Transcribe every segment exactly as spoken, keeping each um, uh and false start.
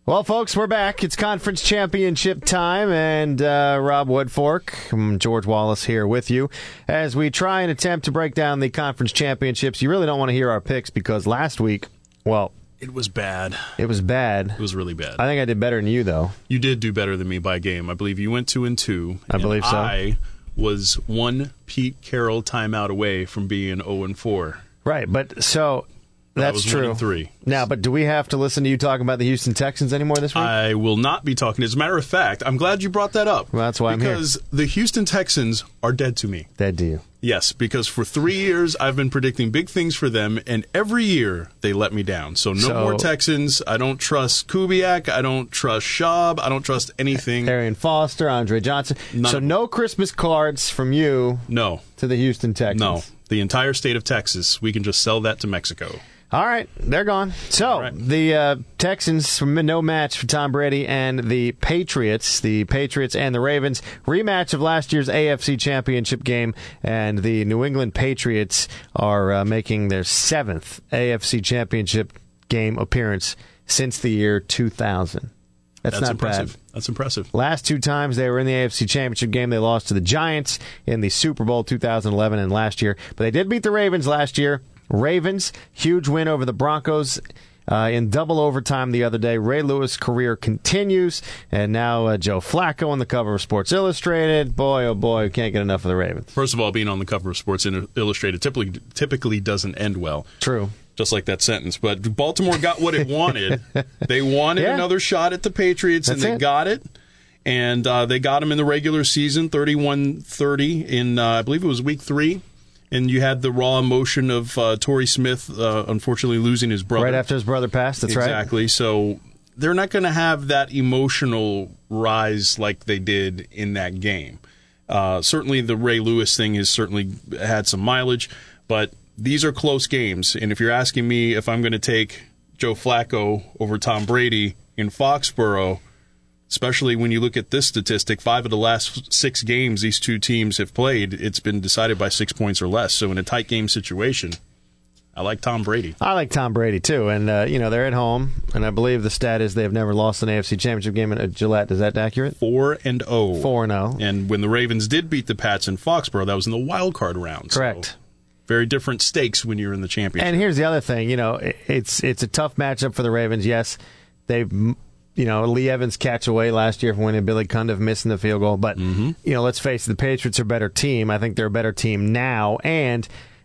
Well, folks, we're back. It's conference championship time, and uh, Rob Woodfork, I'm George Wallace here with you as we try and attempt to break down the conference championships. You really don't want to hear our picks because last week, well, it was bad. It was bad. It was really bad. I think I did better than you, though. You did do better than me by a game. I believe you went two and two. I believe so. I was one Pete Carroll timeout away from being zero and four. Right, but so. That That's was true. One and three. Now, but do we have to listen to you talking about the Houston Texans anymore this week? I will not be talking. As a matter of fact, I'm glad you brought that up. Well, that's why I'm here. Because the Houston Texans are dead to me. Dead to you. Yes, because for three years I've been predicting big things for them, and every year they let me down. So no So- more Texans. I don't trust Kubiak. I don't trust Schaub. I don't trust anything. Arian Foster, Andre Johnson. None so of- no Christmas cards from you No. to the Houston Texans. No. The entire state of Texas, we can just sell that to Mexico. All right, they're gone. So, right. the uh, Texans, no match for Tom Brady, and the Patriots, the Patriots and the Ravens, rematch of last year's A F C Championship game, and the New England Patriots are uh, making their seventh A F C Championship game appearance since the year two thousand. That's, That's not impressive. bad. That's impressive. Last two times they were in the A F C Championship game, they lost to the Giants in the Super Bowl two thousand eleven and last year. But they did beat the Ravens last year. Ravens, huge win over the Broncos uh, in double overtime the other day. Ray Lewis' career continues, and now uh, Joe Flacco on the cover of Sports Illustrated. Boy, oh boy, can't get enough of the Ravens. First of all, being on the cover of Sports Illustrated typically typically doesn't end well. True. Just like that sentence. But Baltimore got what it wanted. They wanted Yeah. another shot at the Patriots, That's and they it. got it. And uh, they got them in the regular season, thirty-one thirty in, uh, I believe it was week three. And you had the raw emotion of uh, Torrey Smith, uh, unfortunately, losing his brother. Right after his brother passed, that's right. Exactly. So they're not going to have that emotional rise like they did in that game. Uh, certainly, the Ray Lewis thing has certainly had some mileage, but these are close games. And if you're asking me if I'm going to take Joe Flacco over Tom Brady in Foxborough, especially when you look at this statistic, five of the last six games these two teams have played, it's been decided by six points or less. So in a tight game situation, I like Tom Brady. I like Tom Brady, too. And, uh, you know, they're at home, and I believe the stat is they've never lost an A F C Championship game at Gillette. Is that accurate? Four and oh. Four and oh. And when the Ravens did beat the Pats in Foxborough, that was in the wild card round. Correct. So very different stakes when you're in the championship. And here's the other thing. You know, it's it's a tough matchup for the Ravens. Yes, they've, you know, Lee Evans catch away last year from winning, Billy Cundiff missing the field goal. But, mm-hmm. you know, let's face it, the Patriots are a better team. I think they're a better team now. And,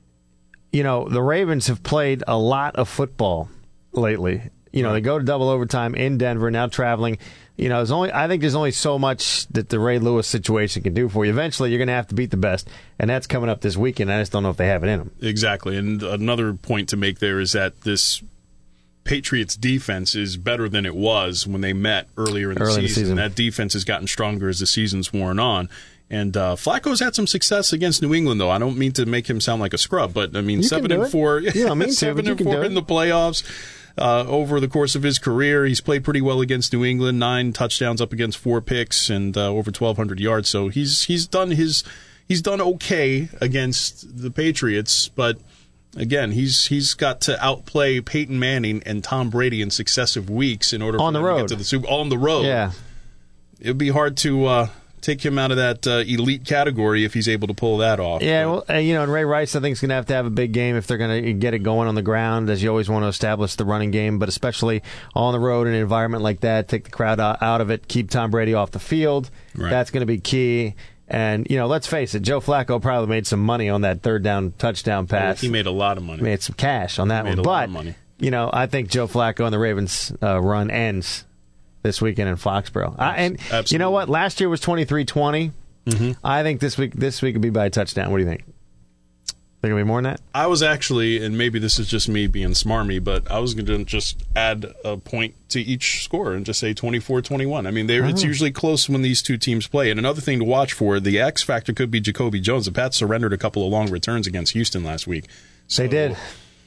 you know, the Ravens have played a lot of football lately. You know, Right. they go to double overtime in Denver, now traveling. You know, there's only I think there's only so much that the Ray Lewis situation can do for you. Eventually, you're going to have to beat the best, and that's coming up this weekend. I just don't know if they have it in them. Exactly. And another point to make there is that this Patriots defense is better than it was when they met earlier in the, Early in the season. season. That defense has gotten stronger as the season's worn on. And uh, Flacco's had some success against New England, though. I don't mean to make him sound like a scrub, but I mean You seven can do and it. four, You don't mean to, seven but you and can four do in it. the playoffs. Uh, over the course of his career, he's played pretty well against New England. Nine touchdowns up against four picks and uh, over twelve hundred yards. So he's he's done his he's done okay against the Patriots, but again, he's he's got to outplay Peyton Manning and Tom Brady in successive weeks in order for On the them to road. get to the Super on the road. Yeah. It'd be hard to uh, take him out of that uh, elite category if he's able to pull that off. Yeah, But- well, uh, you know, and Ray Rice, I think, is going to have to have a big game if they're going to get it going on the ground, as you always want to establish the running game, but especially on the road in an environment like that, take the crowd out out of it, keep Tom Brady off the field. Right. That's going to be key. And, you know, let's face it, Joe Flacco probably made some money on that third down touchdown pass. he made a lot of money. Made some cash on that Made one. a lot But, of money. you know, I think Joe Flacco and the Ravens uh, run ends this weekend in Foxborough. I, and Absolutely. you know what? Last year was twenty-three twenty. Mm-hmm. I think this week this week would be by a touchdown. What do you think? Think it'll be more than that? I was actually, and maybe this is just me being smarmy, but I was going to just add a point to each score and just say twenty-four twenty-one. I mean, they, it's Oh. usually close when these two teams play. And another thing to watch for, the X factor could be Jacoby Jones. The Pats surrendered a couple of long returns against Houston last week. So, They did.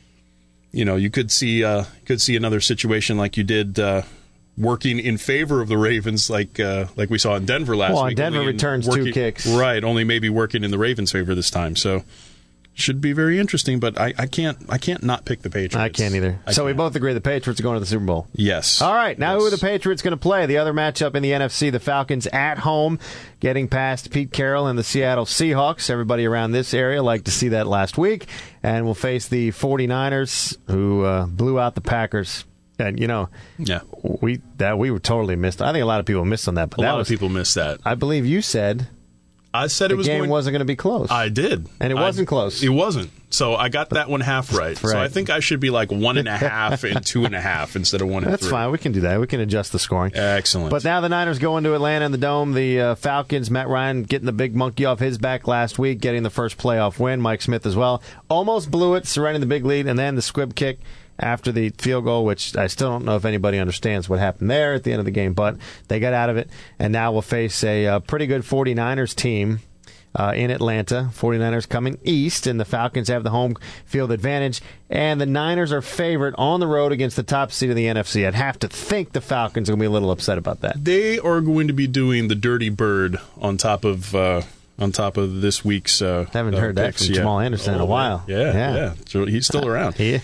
You know, you could see uh, could see another situation like you did uh, working in favor of the Ravens, like uh, like we saw in Denver last Well, week. Denver only in returns two working- kicks. Right, only maybe working in the Ravens' favor this time. So should be very interesting, but I, I can't I can't not pick the Patriots. I can't either. I so can't. we both agree the Patriots are going to the Super Bowl. Yes. All right, now yes. who are the Patriots going to play? The other matchup in the N F C, the Falcons at home, getting past Pete Carroll and the Seattle Seahawks. Everybody around this area liked to see that last week. And we'll face the 49ers, who uh, blew out the Packers. And, you know, yeah. we that we were totally missed. I think a lot of people missed on that. But a that lot was, of people missed that. I believe you said I said the it was game going, wasn't going to be close. I did. And it wasn't I, close. It wasn't. So I got that one half right. right. So I think I should be like one and a half and two and a half instead of one and That's three. fine. We can do that. We can adjust the scoring. Excellent. But now the Niners go into Atlanta in the Dome. The uh, Falcons, Matt Ryan getting the big monkey off his back last week, getting the first playoff win. Mike Smith as well. Almost blew it, surrendering the big lead, and then the squib kick after the field goal, which I still don't know if anybody understands what happened there at the end of the game, but they got out of it, and now we'll face a uh, pretty good 49ers team uh, in Atlanta. 49ers coming east, and the Falcons have the home field advantage, and the Niners are favored on the road against the top seed of the N F C. I'd have to think the Falcons are going to be a little upset about that. They are going to be doing the dirty bird on top of... Uh On top of this week's, uh, haven't uh, heard that picks. from yeah. Jamal Anderson in a Oh, while. Yeah, Yeah. yeah. So he's still around. Yeah.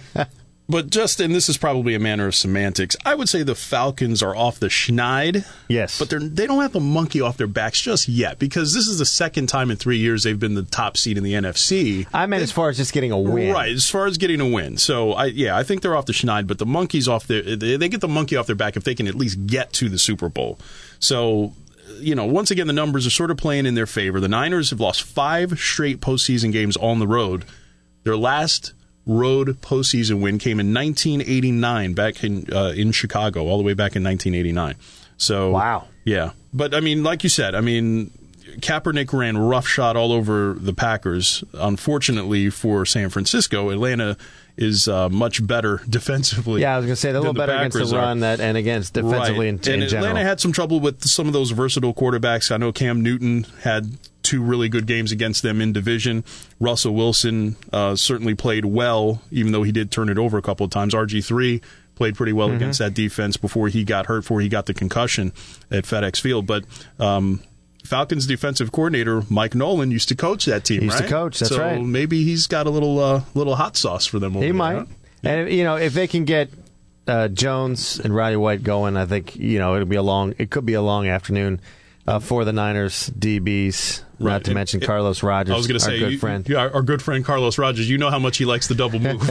But just, and this is probably a matter of semantics, I would say the Falcons are off the schneid. Yes. But they're, they don't have the monkey off their backs just yet, because this is the second time in three years they've been the top seed in the N F C. I meant as far as just getting a win. Right, as far as getting a win. So, I yeah, I think they're off the schneid, but the monkey's off their, they, they get the monkey off their back if they can at least get to the Super Bowl. So, you know, once again, the numbers are sort of playing in their favor. The Niners have lost five straight postseason games on the road. Their last road postseason win came in nineteen eighty-nine, back in uh, in Chicago, all the way back in nineteen eighty-nine. So, wow. Yeah. But, I mean, like you said, I mean, Kaepernick ran roughshod all over the Packers. Unfortunately for San Francisco, Atlanta is uh, much better defensively. Yeah, I was going to say they're a little the better against Packers the are. run that and against defensively Right. in, and in general. Atlanta had some trouble with some of those versatile quarterbacks. I know Cam Newton had two really good games against them in division. Russell Wilson uh, certainly played well, even though he did turn it over a couple of times. R G three played pretty well mm-hmm. against that defense before he got hurt, before he got the concussion at FedEx Field. But um, Falcons defensive coordinator Mike Nolan used to coach that team, he used right? to coach, that's so right. So maybe he's got a little uh, little hot sauce for them over He there. might. Huh? And, you know, if they can get uh, Jones and Roddy White going, I think, you know, it'll be a long, it could be a long afternoon uh, for the Niners D Bs, Right. not to It- mention it- Carlos Rogers, I was going to our say, good you, friend. you- our good friend Carlos Rogers, you know how much he likes the double move.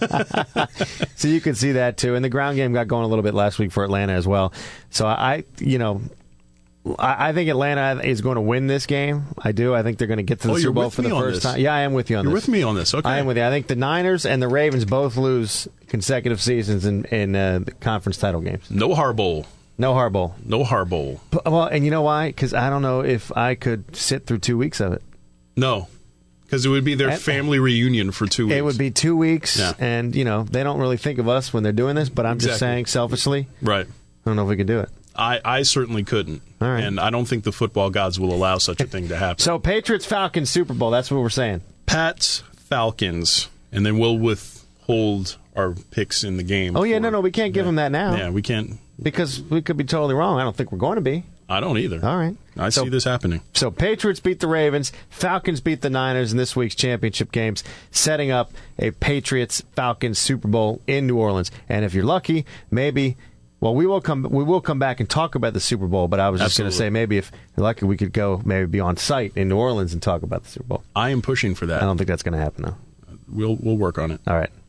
So you could see that, too. And the ground game got going a little bit last week for Atlanta as well. So I, you know, I, I think Atlanta is going to win this game. I do. I think they're going to get to the Oh, Super you're Bowl with for me the on first this. time. Yeah, I am with you on You're this. with me on this, okay. I am with you. I think the Niners and the Ravens both lose consecutive seasons in, in uh, the conference title games. No Harbaugh. No Harbaugh. No Harbaugh. But, well, and you know why? Because I don't know if I could sit through two weeks of it. No. Because it would be their And- family reunion for two weeks. It would be two weeks, Yeah. and, you know, they don't really think of us when they're doing this, but I'm just Exactly. saying selfishly, Right. I don't know if we could do it. I, I certainly couldn't. All right. And I don't think the football gods will allow such a thing to happen. So, Patriots-Falcons Super Bowl, that's what we're saying. Pats, Falcons, and then we'll withhold our picks in the game. Oh, yeah, for- no, no, we can't give yeah. them that now. Yeah, we can't. Because we could be totally wrong. I don't think we're going to be. I don't either. All right. I So- see this happening. So Patriots beat the Ravens, Falcons beat the Niners in this week's championship games, setting up a Patriots-Falcons Super Bowl in New Orleans. And if you're lucky, maybe, well, we will come we will come back and talk about the Super Bowl, but I was just going to Absolutely. say maybe if you're lucky, we could go maybe be on site in New Orleans and talk about the Super Bowl. I am pushing for that. I don't think that's going to happen, though. We'll we'll work on it. All right.